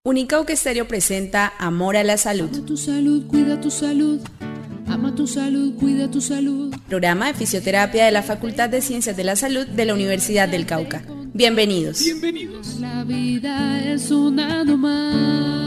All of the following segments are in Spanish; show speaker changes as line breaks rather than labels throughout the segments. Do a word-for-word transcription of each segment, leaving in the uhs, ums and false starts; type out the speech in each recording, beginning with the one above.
Unicauca Estéreo presenta Amor a la Salud.
Ama tu salud, cuida tu salud. Ama tu salud, cuida tu salud.
Programa de fisioterapia de la Facultad de Ciencias de la Salud de la Universidad del Cauca. Bienvenidos.
Bienvenidos. La vida es una nomás.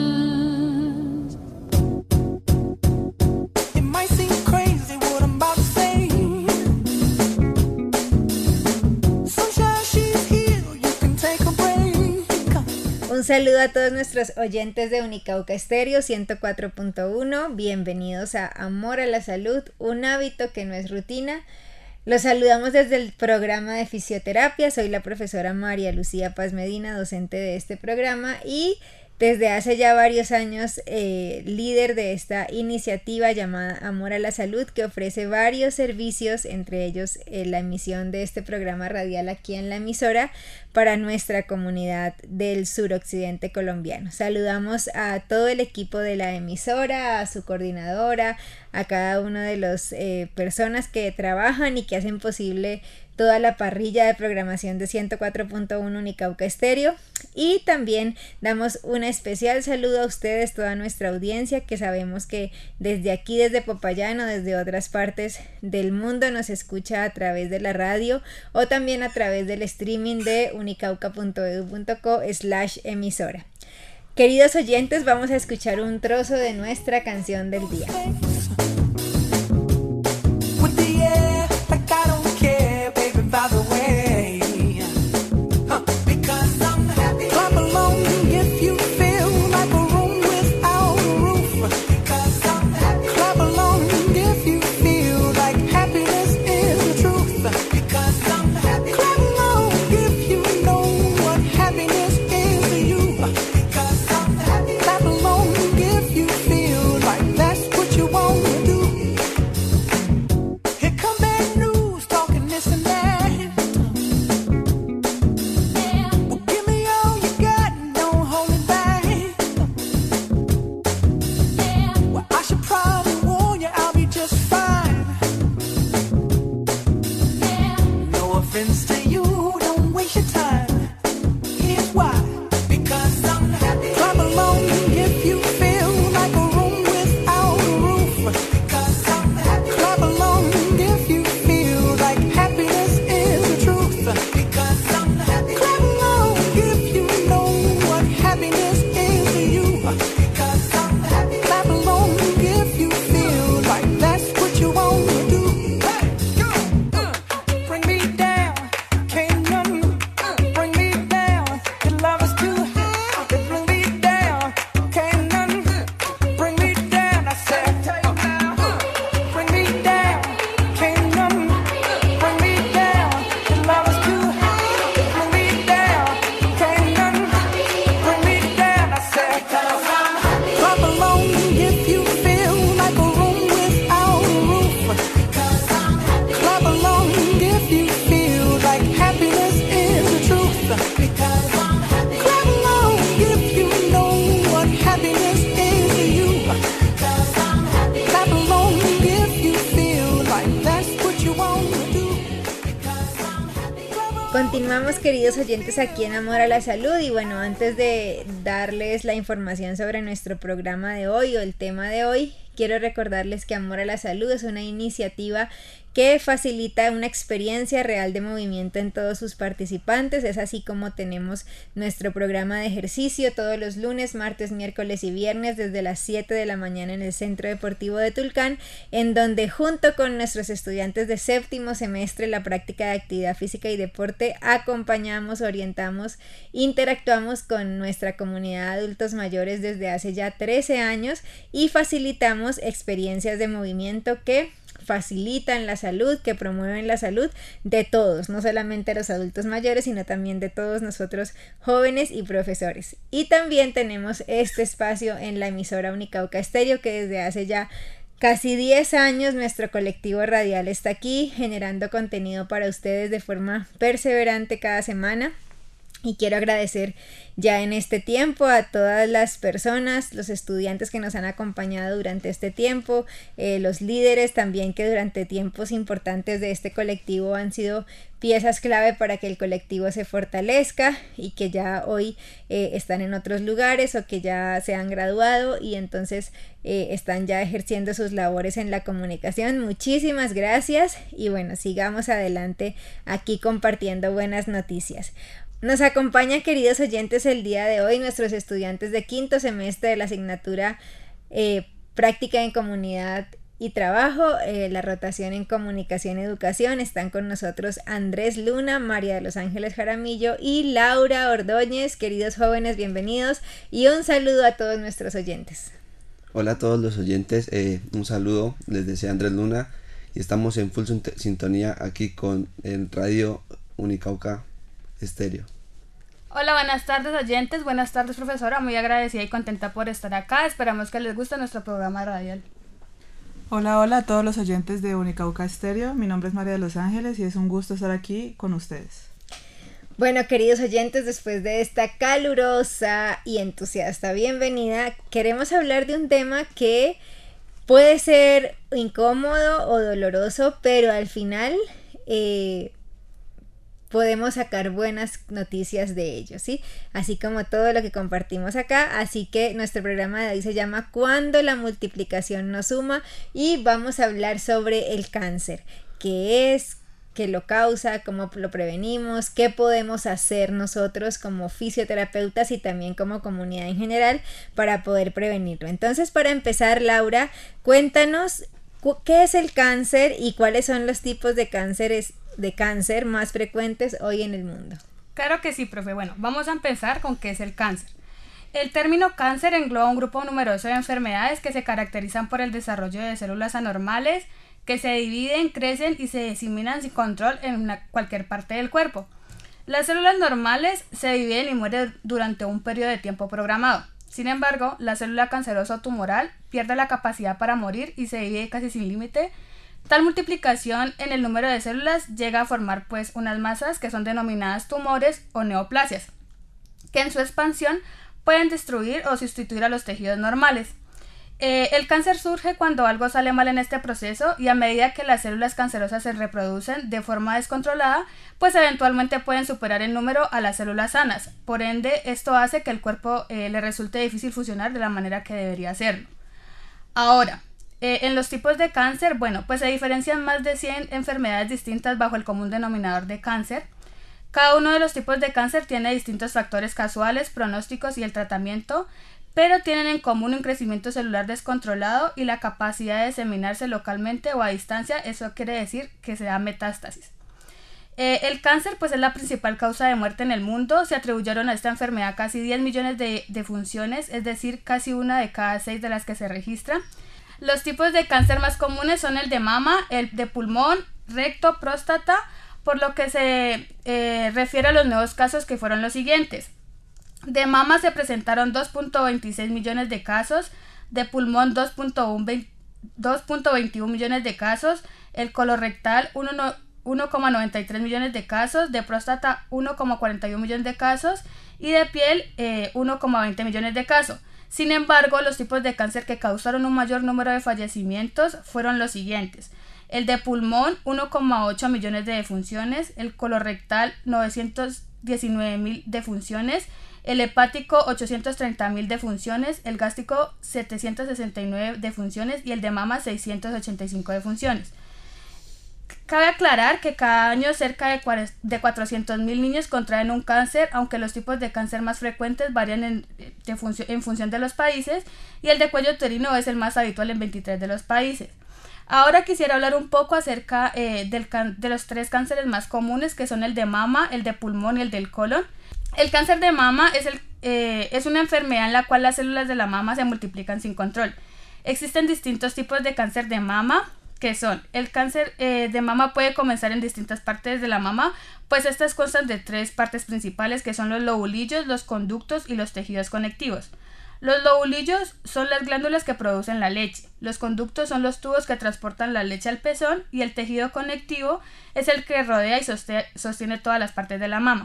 Un saludo a todos nuestros oyentes de Unicauca Estéreo ciento cuatro punto uno. Bienvenidos a Amor a la Salud, un hábito que no es rutina. Los saludamos desde el programa de fisioterapia. Soy la profesora María Lucía Paz Medina, docente de este programa y desde hace ya varios años eh, líder de esta iniciativa llamada Amor a la Salud, que ofrece varios servicios, entre ellos eh, la emisión de este programa radial aquí en la emisora para nuestra comunidad del suroccidente colombiano. Saludamos a todo el equipo de la emisora, a su coordinadora, a cada una de las eh, personas que trabajan y que hacen posible toda la parrilla de programación de ciento cuatro punto uno Unicauca Estéreo, y también damos un especial saludo a ustedes, toda nuestra audiencia, que sabemos que desde aquí, desde Popayán o desde otras partes del mundo nos escucha a través de la radio o también a través del streaming de unicauca punto edu punto co slash emisora. Queridos oyentes, vamos a escuchar un trozo de nuestra canción del día.
By the way, huh, because I'm happy. Clap along if you feel like a room without a roof. Because I'm happy. Clap along if you feel like happiness is the truth. Because I'm happy. Clap along if you know what happiness is to you. Because I'm happy. Clap along if you feel like that's what you want to do. Here come bad news talking this and that.
Continuamos, queridos oyentes, aquí en Amor a la Salud. Y bueno, antes de darles la información sobre nuestro programa de hoy o el tema de hoy, quiero recordarles que Amor a la Salud es una iniciativa que facilita una experiencia real de movimiento en todos sus participantes. Es así como tenemos nuestro programa de ejercicio todos los lunes, martes, miércoles y viernes desde las siete de la mañana en el Centro Deportivo de Tulcán, en donde junto con nuestros estudiantes de séptimo semestre la práctica de actividad física y deporte acompañamos, orientamos, interactuamos con nuestra comunidad de adultos mayores desde hace ya trece años y facilitamos experiencias de movimiento que facilitan la salud, que promueven la salud de todos, no solamente los adultos mayores, sino también de todos nosotros jóvenes y profesores. Y también tenemos este espacio en la emisora Unicauca Estéreo, que desde hace ya casi diez años nuestro colectivo radial está aquí generando contenido para ustedes de forma perseverante cada semana. Y quiero agradecer ya en este tiempo a todas las personas, los estudiantes que nos han acompañado durante este tiempo, eh, los líderes también que durante tiempos importantes de este colectivo han sido piezas clave para que el colectivo se fortalezca y que ya hoy eh, están en otros lugares o que ya se han graduado y entonces eh, están ya ejerciendo sus labores en la comunicación. Muchísimas gracias y bueno, sigamos adelante aquí compartiendo buenas noticias. Nos acompañan, queridos oyentes, el día de hoy nuestros estudiantes de quinto semestre de la asignatura eh, Práctica en Comunidad y Trabajo, eh, la rotación en Comunicación y Educación. Están con nosotros Andrés Luna, María de los Ángeles Jaramillo y Laura Ordóñez. Queridos jóvenes, bienvenidos y un saludo a todos nuestros oyentes.
Hola a todos los oyentes, eh, un saludo, les desea Andrés Luna y estamos en full sintonía aquí con el Radio Unicauca Estéreo.
Hola, buenas tardes oyentes, buenas tardes profesora, muy agradecida y contenta por estar acá, esperamos que les guste nuestro programa radial.
Hola, hola a todos los oyentes de Unicauca Estéreo, mi nombre es María de los Ángeles y es un gusto estar aquí con ustedes.
Bueno, queridos oyentes, después de esta calurosa y entusiasta bienvenida, queremos hablar de un tema que puede ser incómodo o doloroso, pero al final eh, podemos sacar buenas noticias de ello, ¿sí? Así como todo lo que compartimos acá, así que nuestro programa de hoy se llama Cuando la multiplicación nos suma y vamos a hablar sobre el cáncer, qué es, qué lo causa, cómo lo prevenimos, qué podemos hacer nosotros como fisioterapeutas y también como comunidad en general para poder prevenirlo. Entonces, para empezar, Laura, cuéntanos qué es el cáncer y cuáles son los tipos de cánceres de cáncer más frecuentes hoy en el mundo.
Claro que sí, profe. Bueno, vamos a empezar con qué es el cáncer. El término cáncer engloba un grupo numeroso de enfermedades que se caracterizan por el desarrollo de células anormales que se dividen, crecen y se diseminan sin control en una, cualquier parte del cuerpo. Las células normales se dividen y mueren durante un periodo de tiempo programado. Sin embargo, la célula cancerosa o tumoral pierde la capacidad para morir y se divide casi sin límite. Tal multiplicación en el número de células llega a formar pues unas masas que son denominadas tumores o neoplasias, que en su expansión pueden destruir o sustituir a los tejidos normales. Eh, el cáncer surge cuando algo sale mal en este proceso y a medida que las células cancerosas se reproducen de forma descontrolada, pues eventualmente pueden superar en número a las células sanas. Por ende, esto hace que el cuerpo eh, le resulte difícil funcionar de la manera que debería hacerlo. Ahora, Eh, en los tipos de cáncer, bueno, pues se diferencian más de cien enfermedades distintas bajo el común denominador de cáncer. Cada uno de los tipos de cáncer tiene distintos factores casuales, pronósticos y el tratamiento, pero tienen en común un crecimiento celular descontrolado y la capacidad de diseminarse localmente o a distancia. Eso quiere decir que se da metástasis. Eh, el cáncer pues es la principal causa de muerte en el mundo. Se atribuyeron a esta enfermedad casi diez millones de, de funciones, es decir, casi una de cada seis de las que se registran. Los tipos de cáncer más comunes son el de mama, el de pulmón, recto, próstata, por lo que se eh, refiere a los nuevos casos que fueron los siguientes. De mama se presentaron dos punto veintiséis millones de casos, de pulmón dos punto veintiuno millones de casos, el colorectal uno coma noventa y tres millones de casos, de próstata uno coma cuarenta y uno millones de casos y de piel eh, uno coma veinte millones de casos. Sin embargo, los tipos de cáncer que causaron un mayor número de fallecimientos fueron los siguientes. El de pulmón, uno coma ocho millones de defunciones, el colorectal, novecientos diecinueve mil defunciones, el hepático, ochocientos treinta mil defunciones, el gástrico, setecientos sesenta y nueve defunciones y el de mama, seiscientos ochenta y cinco defunciones. Cabe aclarar que cada año cerca de cuatrocientos mil niños contraen un cáncer, aunque los tipos de cáncer más frecuentes varían en, de func- en función de los países y el de cuello uterino es el más habitual en veintitrés de los países. Ahora quisiera hablar un poco acerca eh, del can- de los tres cánceres más comunes, que son el de mama, el de pulmón y el del colon. El cáncer de mama es, el, eh, es una enfermedad en la cual las células de la mama se multiplican sin control. Existen distintos tipos de cáncer de mama, que son, el cáncer eh, de mama puede comenzar en distintas partes de la mama, pues estas constan de tres partes principales, que son los lobulillos, los conductos y los tejidos conectivos. Los lobulillos son las glándulas que producen la leche, los conductos son los tubos que transportan la leche al pezón y el tejido conectivo es el que rodea y sostiene todas las partes de la mama.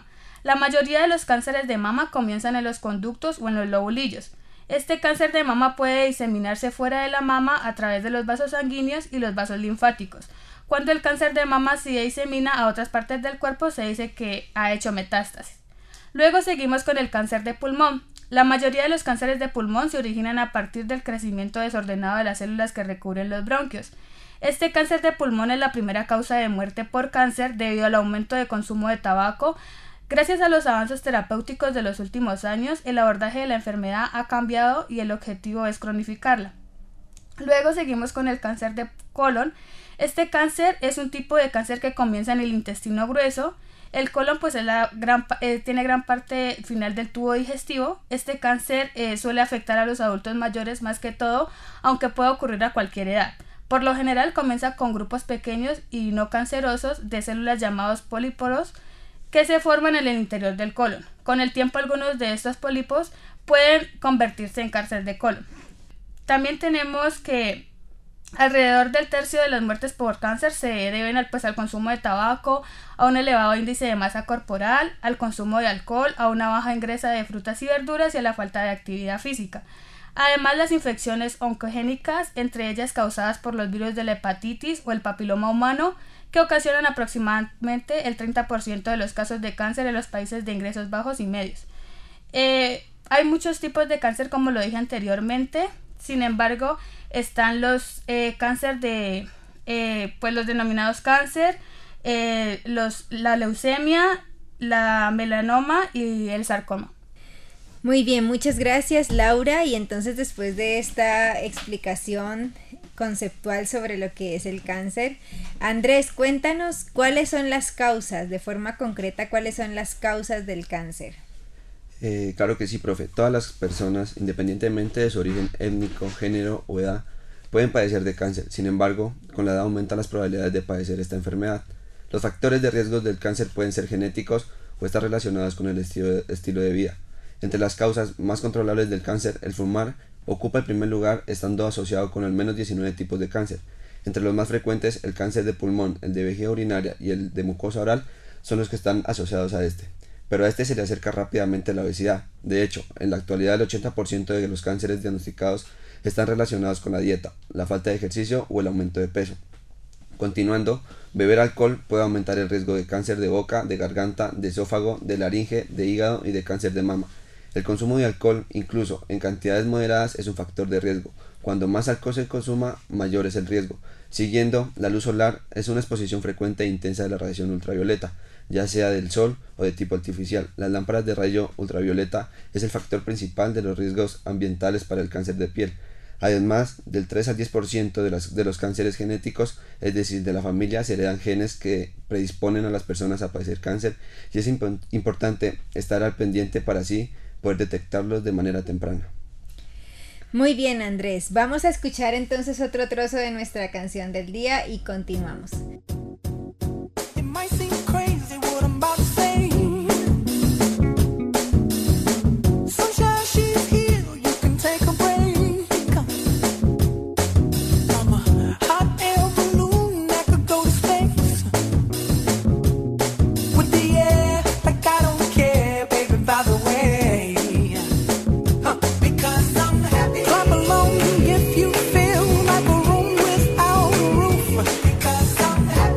La mayoría de los cánceres de mama comienzan en los conductos o en los lobulillos. Este cáncer de mama puede diseminarse fuera de la mama a través de los vasos sanguíneos y los vasos linfáticos. Cuando el cáncer de mama se disemina a otras partes del cuerpo, se dice que ha hecho metástasis. Luego seguimos con el cáncer de pulmón. La mayoría de los cánceres de pulmón se originan a partir del crecimiento desordenado de las células que recubren los bronquios. Este cáncer de pulmón es la primera causa de muerte por cáncer debido al aumento de consumo de tabaco. Gracias a los avances terapéuticos de los últimos años, el abordaje de la enfermedad ha cambiado y el objetivo es cronificarla. Luego seguimos con el cáncer de colon. Este cáncer es un tipo de cáncer que comienza en el intestino grueso. El colon pues es la gran, eh, tiene gran parte final del tubo digestivo. Este cáncer eh, suele afectar a los adultos mayores más que todo, aunque puede ocurrir a cualquier edad. Por lo general comienza con grupos pequeños y no cancerosos de células llamados pólipos que se forman en el interior del colon. Con el tiempo algunos de estos pólipos pueden convertirse en cáncer de colon. También tenemos que alrededor del tercio de las muertes por cáncer se deben al, pues, al consumo de tabaco, a un elevado índice de masa corporal, al consumo de alcohol, a una baja ingresa de frutas y verduras y a la falta de actividad física. Además, las infecciones oncogénicas, entre ellas causadas por los virus de la hepatitis o el papiloma humano, que ocasionan aproximadamente el treinta por ciento de los casos de cáncer en los países de ingresos bajos y medios. Eh, hay muchos tipos de cáncer, como lo dije anteriormente. Sin embargo, están los eh, cáncer de, eh, pues los denominados cáncer, eh, los, la leucemia, la melanoma y el sarcoma.
Muy bien, muchas gracias, Laura. Y entonces, después de esta explicación conceptual sobre lo que es el cáncer, Andrés, cuéntanos cuáles son las causas, de forma concreta, cuáles son las causas del cáncer.
Eh, claro que sí, profe. Todas las personas, independientemente de su origen étnico, género o edad, pueden padecer de cáncer. Sin embargo, con la edad aumentan las probabilidades de padecer esta enfermedad. Los factores de riesgo del cáncer pueden ser genéticos o estar relacionados con el estilo de, estilo de vida. Entre las causas más controlables del cáncer, el fumar ocupa el primer lugar, estando asociado con al menos diecinueve tipos de cáncer. Entre los más frecuentes, el cáncer de pulmón, el de vejiga urinaria y el de mucosa oral son los que están asociados a este. Pero a este se le acerca rápidamente la obesidad. De hecho, en la actualidad el ochenta por ciento de los cánceres diagnosticados están relacionados con la dieta, la falta de ejercicio o el aumento de peso. Continuando, beber alcohol puede aumentar el riesgo de cáncer de boca, de garganta, de esófago, de laringe, de hígado y de cáncer de mama. El consumo de alcohol, incluso en cantidades moderadas, es un factor de riesgo. Cuando más alcohol se consuma, mayor es el riesgo. Siguiendo, la luz solar es una exposición frecuente e intensa de la radiación ultravioleta, ya sea del sol o de tipo artificial. Las lámparas de rayo ultravioleta es el factor principal de los riesgos ambientales para el cáncer de piel. Además, del tres al diez por ciento de, las, de los cánceres genéticos, es decir, de la familia, se heredan genes que predisponen a las personas a padecer cáncer, y es imp- importante estar al pendiente para así poder detectarlos de manera temprana.
Muy bien, Andrés. Vamos a escuchar entonces otro trozo de nuestra canción del día y continuamos.
It might seem crazy what I'm about to say. Sunshine, she's here, you can take a break. I'm a hot air balloon that could go to space. With the air, like I don't care, baby, by the way. Huh, because I'm happy. Clap along if you feel like a room without a roof. Because I'm happy.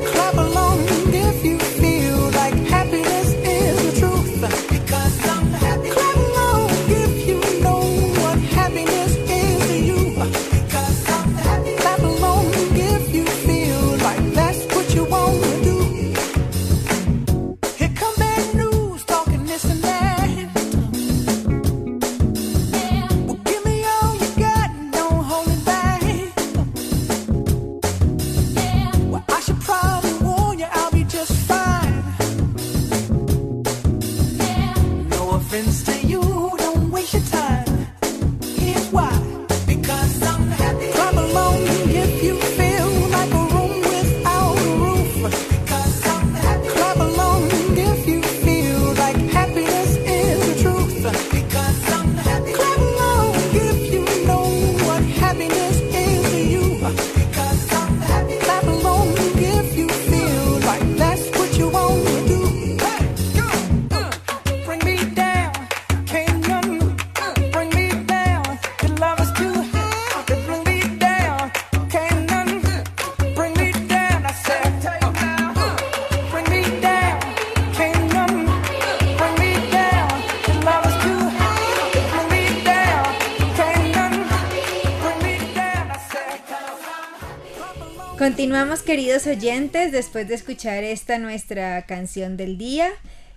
Continuamos, queridos oyentes, después de escuchar esta nuestra canción del día.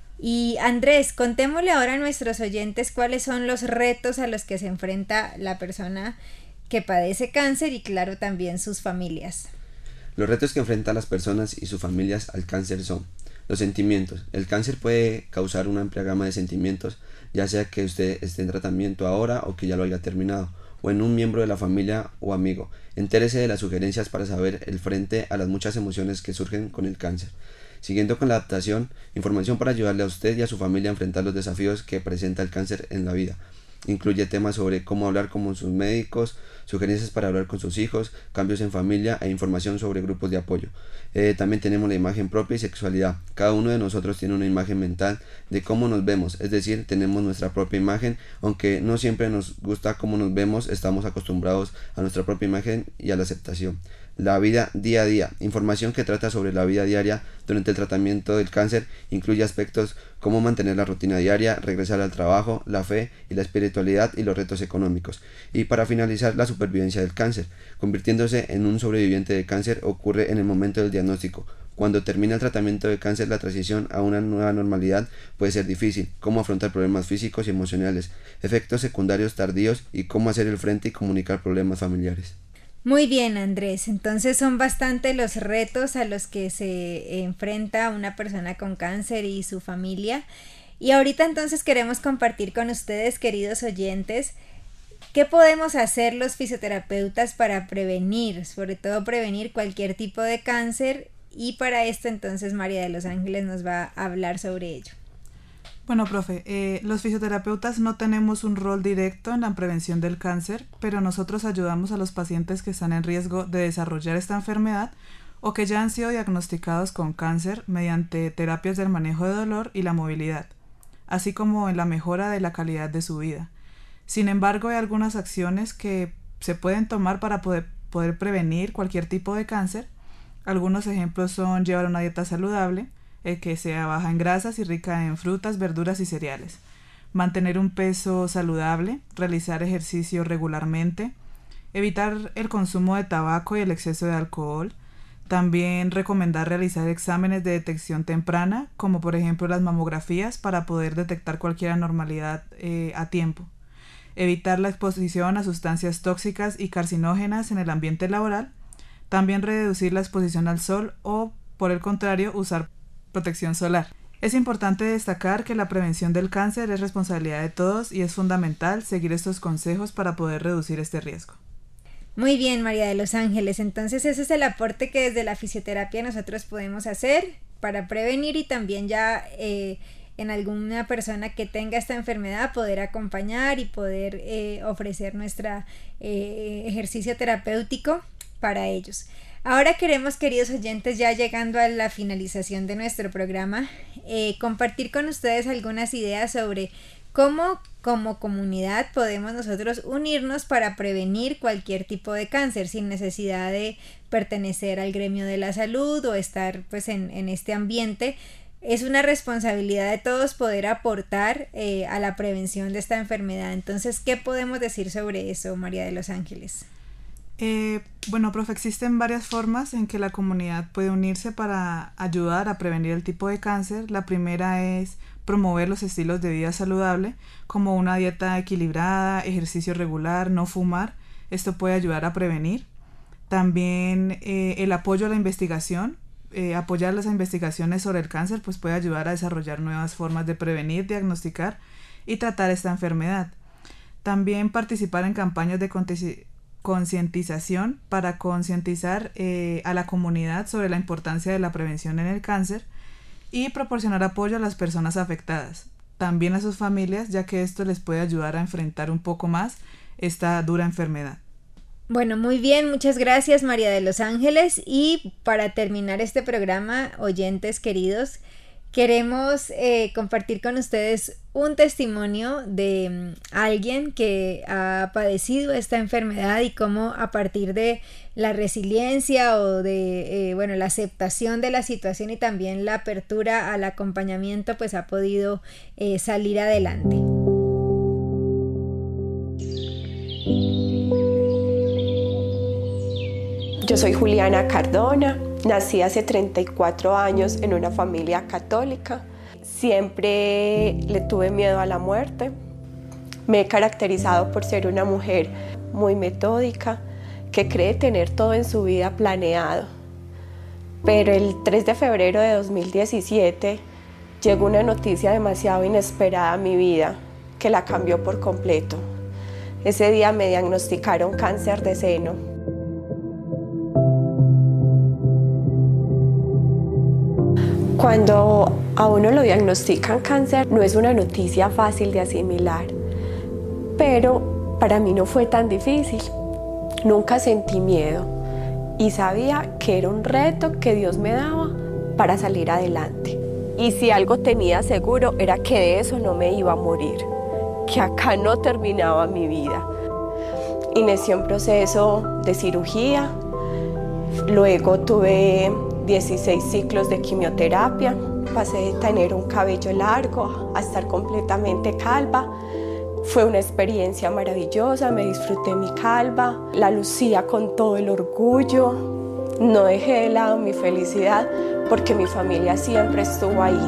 Y Andrés, contémosle ahora a nuestros oyentes cuáles son los retos a los que se enfrenta la persona que padece cáncer y claro también sus familias.
Los retos que enfrentan las personas y sus familias al cáncer son los sentimientos. El cáncer puede causar una amplia gama de sentimientos, ya sea que usted esté en tratamiento ahora o que ya lo haya terminado, o en un miembro de la familia o amigo. Entérese de las sugerencias para saber el frente a las muchas emociones que surgen con el cáncer. Siguiendo con la adaptación, información para ayudarle a usted y a su familia a enfrentar los desafíos que presenta el cáncer en la vida. Incluye temas sobre cómo hablar con sus médicos, sugerencias para hablar con sus hijos, cambios en familia e información sobre grupos de apoyo. Eh, también tenemos la imagen propia y sexualidad. Cada uno de nosotros tiene una imagen mental de cómo nos vemos, es decir, tenemos nuestra propia imagen, aunque no siempre nos gusta cómo nos vemos, estamos acostumbrados a nuestra propia imagen y a la aceptación. La vida día a día. Información que trata sobre la vida diaria durante el tratamiento del cáncer incluye aspectos como mantener la rutina diaria, regresar al trabajo, la fe y la espiritualidad y los retos económicos. Y para finalizar, la supervivencia del cáncer. Convirtiéndose en un sobreviviente de cáncer ocurre en el momento del diagnóstico. Cuando termina el tratamiento de cáncer, la transición a una nueva normalidad puede ser difícil, cómo afrontar problemas físicos y emocionales, efectos secundarios tardíos y cómo hacer el frente y comunicar problemas familiares.
Muy bien, Andrés, entonces son bastante los retos a los que se enfrenta una persona con cáncer y su familia. Y ahorita entonces queremos compartir con ustedes, queridos oyentes, qué podemos hacer los fisioterapeutas para prevenir, sobre todo prevenir cualquier tipo de cáncer. Y para esto entonces María de los Ángeles nos va a hablar sobre ello.
Bueno, profe, eh, los fisioterapeutas no tenemos un rol directo en la prevención del cáncer, pero nosotros ayudamos a los pacientes que están en riesgo de desarrollar esta enfermedad o que ya han sido diagnosticados con cáncer mediante terapias del manejo de dolor y la movilidad, así como en la mejora de la calidad de su vida. Sin embargo, hay algunas acciones que se pueden tomar para poder, poder prevenir cualquier tipo de cáncer. Algunos ejemplos son llevar una dieta saludable, eh, que sea baja en grasas y rica en frutas, verduras y cereales. Mantener un peso saludable, realizar ejercicio regularmente, evitar el consumo de tabaco y el exceso de alcohol. También recomendar realizar exámenes de detección temprana, como por ejemplo las mamografías, para poder detectar cualquier anormalidad eh, a tiempo. Evitar la exposición a sustancias tóxicas y carcinógenas en el ambiente laboral. También reducir la exposición al sol o, por el contrario, usar protección solar. Es importante destacar que la prevención del cáncer es responsabilidad de todos y es fundamental seguir estos consejos para poder reducir este riesgo.
Muy bien, María de los Ángeles, entonces ese es el aporte que desde la fisioterapia nosotros podemos hacer para prevenir y también ya eh, en alguna persona que tenga esta enfermedad poder acompañar y poder eh, ofrecer nuestro eh, ejercicio terapéutico para ellos. Ahora queremos, queridos oyentes, ya llegando a la finalización de nuestro programa, eh, compartir con ustedes algunas ideas sobre cómo como comunidad podemos nosotros unirnos para prevenir cualquier tipo de cáncer sin necesidad de pertenecer al gremio de la salud o estar pues en, en este ambiente. Es una responsabilidad de todos poder aportar eh, a la prevención de esta enfermedad. Entonces, ¿qué podemos decir sobre eso, María de los Ángeles?
Eh, bueno, profe, existen varias formas en que la comunidad puede unirse para ayudar a prevenir el tipo de cáncer. La primera es promover los estilos de vida saludable, como una dieta equilibrada, ejercicio regular, no fumar. Esto puede ayudar a prevenir. También eh, el apoyo a la investigación. Eh, apoyar las investigaciones sobre el cáncer pues puede ayudar a desarrollar nuevas formas de prevenir, diagnosticar y tratar esta enfermedad. También participar en campañas de conti- concientización para concientizar eh, a la comunidad sobre la importancia de la prevención en el cáncer y proporcionar apoyo a las personas afectadas, también a sus familias, ya que esto les puede ayudar a enfrentar un poco más esta dura enfermedad.
Bueno, muy bien, muchas gracias María de los Ángeles, y para terminar este programa, oyentes queridos, queremos eh, compartir con ustedes un testimonio de um, alguien que ha padecido esta enfermedad y cómo a partir de la resiliencia o de eh, bueno, la aceptación de la situación y también la apertura al acompañamiento pues ha podido eh, salir adelante.
Yo soy Juliana Cardona, nací hace treinta y cuatro años en una familia católica. Siempre le tuve miedo a la muerte. Me he caracterizado por ser una mujer muy metódica, que cree tener todo en su vida planeado. Pero el tres de febrero de dos mil diecisiete llegó una noticia demasiado inesperada a mi vida, que la cambió por completo. Ese día me diagnosticaron cáncer de seno. Cuando a uno lo diagnostican cáncer, no es una noticia fácil de asimilar, pero para mí no fue tan difícil. Nunca sentí miedo y sabía que era un reto que Dios me daba para salir adelante. Y si algo tenía seguro era que de eso no me iba a morir, que acá no terminaba mi vida. Inicié un proceso de cirugía, luego tuve dieciséis ciclos de quimioterapia, pasé de tener un cabello largo a estar completamente calva. Fue una experiencia maravillosa, me disfruté mi calva, la lucía con todo el orgullo, no dejé de lado mi felicidad porque mi familia siempre estuvo ahí.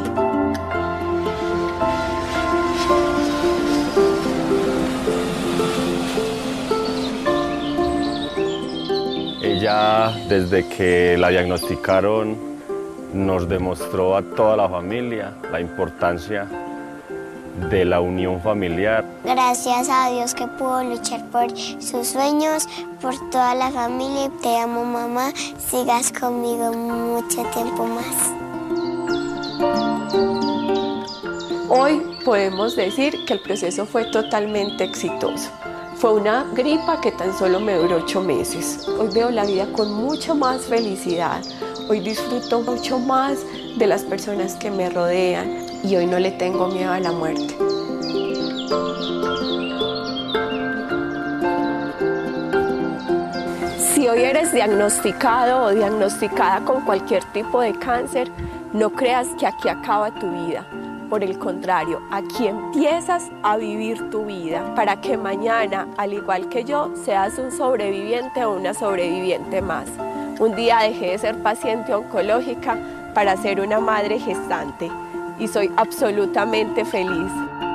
Ella, desde que la diagnosticaron, nos demostró a toda la familia la importancia de la unión familiar.
Gracias a Dios que pudo luchar por sus sueños, por toda la familia. Te amo, mamá. Sigas conmigo mucho tiempo más.
Hoy podemos decir que el proceso fue totalmente exitoso. Fue una gripa que tan solo me duró ocho meses. Hoy veo la vida con mucha más felicidad. Hoy disfruto mucho más de las personas que me rodean y hoy no le tengo miedo a la muerte. Si hoy eres diagnosticado o diagnosticada con cualquier tipo de cáncer, no creas que aquí acaba tu vida. Por el contrario, aquí empiezas a vivir tu vida para que mañana, al igual que yo, seas un sobreviviente o una sobreviviente más. Un día dejé de ser paciente oncológica para ser una madre gestante y soy absolutamente feliz.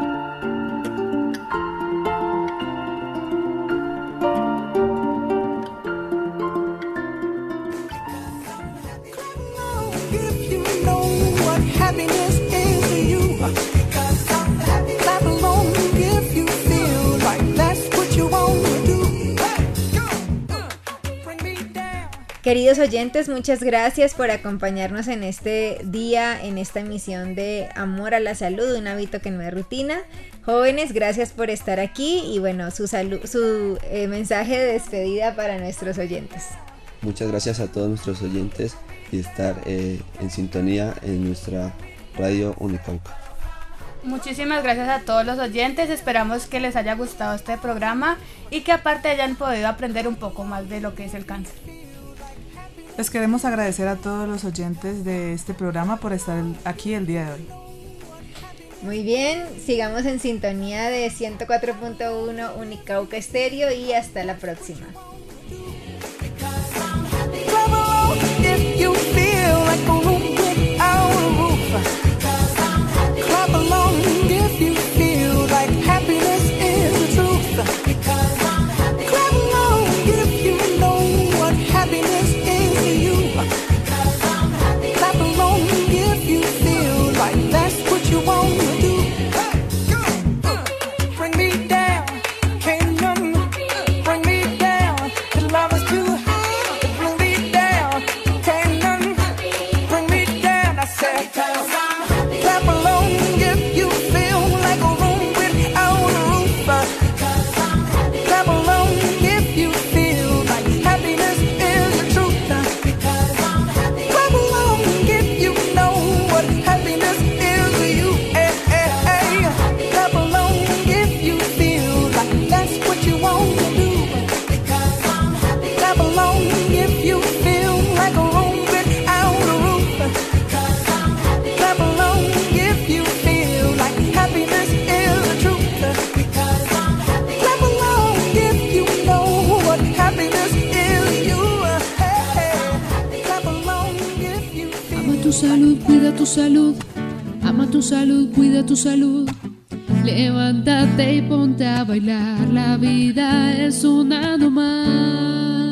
Queridos oyentes, muchas gracias por acompañarnos en este día, en esta emisión de Amor a la Salud, un hábito que no es rutina. Jóvenes, gracias por estar aquí y bueno, su, salu- su eh, mensaje de despedida para nuestros oyentes.
Muchas gracias a todos nuestros oyentes y estar eh, en sintonía en nuestra radio Unicauca.
Muchísimas gracias a todos los oyentes, esperamos que les haya gustado este programa y que aparte hayan podido aprender un poco más de lo que es el cáncer.
Les queremos agradecer a todos los oyentes de este programa por estar aquí el día de hoy.
Muy bien, sigamos en sintonía de ciento cuatro punto uno Unicauca Estéreo y hasta la próxima.
Bring me down, can't none bring me down.
tu salud, cuida tu salud. Ama tu salud, cuida tu salud. Levántate y ponte a bailar. La vida es una nomás.